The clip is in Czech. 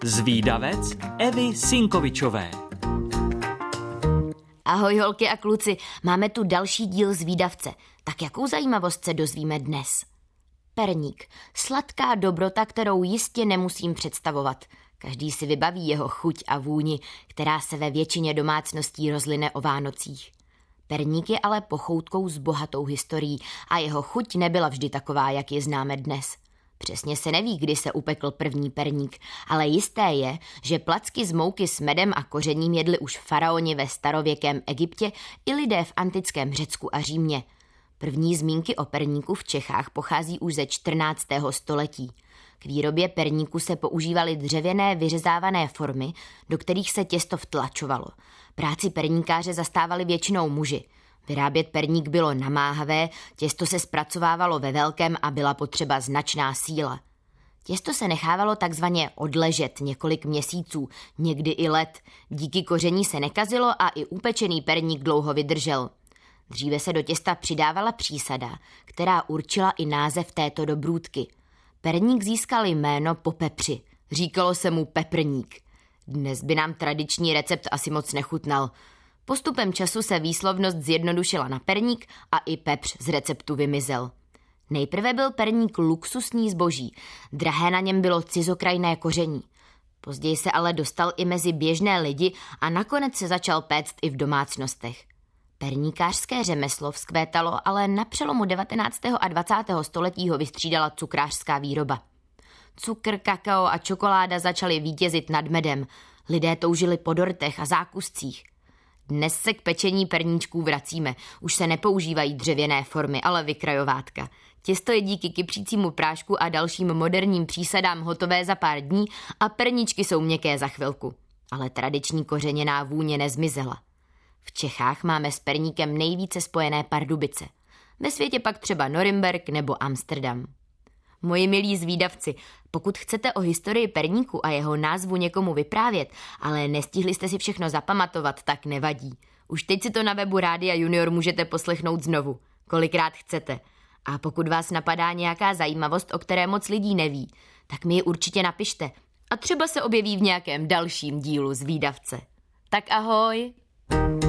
Zvídavec Evy Sinkovičové. Ahoj holky a kluci, máme tu další díl Zvídavce. Tak jakou zajímavost se dozvíme dnes? Perník. Sladká dobrota, kterou jistě nemusím představovat. Každý si vybaví jeho chuť a vůni, která se ve většině domácností rozlyne o Vánocích. Perník je ale pochoutkou s bohatou historií a jeho chuť nebyla vždy taková, jak ji známe dnes. Přesně se neví, kdy se upekl první perník, ale jisté je, že placky z mouky s medem a kořením jedli už faraoni ve starověkém Egyptě i lidé v antickém Řecku a Římě. První zmínky o perníku v Čechách pochází už ze 14. století. K výrobě perníku se používaly dřevěné vyřezávané formy, do kterých se těsto vtlačovalo. Práci perníkáře zastávali většinou muži. Vyrábět perník bylo namáhavé, těsto se zpracovávalo ve velkém a byla potřeba značná síla. Těsto se nechávalo takzvaně odležet několik měsíců, někdy i let. Díky koření se nekazilo a i upečený perník dlouho vydržel. Dříve se do těsta přidávala přísada, která určila i název této dobrůdky. Perník získal jméno po pepři. Říkalo se mu peprník. Dnes by nám tradiční recept asi moc nechutnal. Postupem času se výslovnost zjednodušila na perník a i pepř z receptu vymizel. Nejprve byl perník luxusní zboží, drahé na něm bylo cizokrajné koření. Později se ale dostal i mezi běžné lidi a nakonec se začal péct i v domácnostech. Perníkářské řemeslo vzkvétalo, ale na přelomu 19. a 20. století ho vystřídala cukrářská výroba. Cukr, kakao a čokoláda začaly vítězit nad medem. Lidé toužili po dortech a zákuscích. Dnes se k pečení perníčků vracíme. Už se nepoužívají dřevěné formy, ale vykrajovátka. Těsto je díky kypřícímu prášku a dalším moderním přísadám hotové za pár dní a perníčky jsou měkké za chvilku. Ale tradiční kořeněná vůně nezmizela. V Čechách máme s perníkem nejvíce spojené Pardubice. Ve světě pak třeba Norimberk nebo Amsterdam. Moji milí zvídavci, pokud chcete o historii perníku a jeho názvu někomu vyprávět, ale nestihli jste si všechno zapamatovat, tak nevadí. Už teď si to na webu Rádia Junior můžete poslechnout znovu, kolikrát chcete. A pokud vás napadá nějaká zajímavost, o které moc lidí neví, tak mi ji určitě napište. A třeba se objeví v nějakém dalším dílu Zvídavce. Tak ahoj!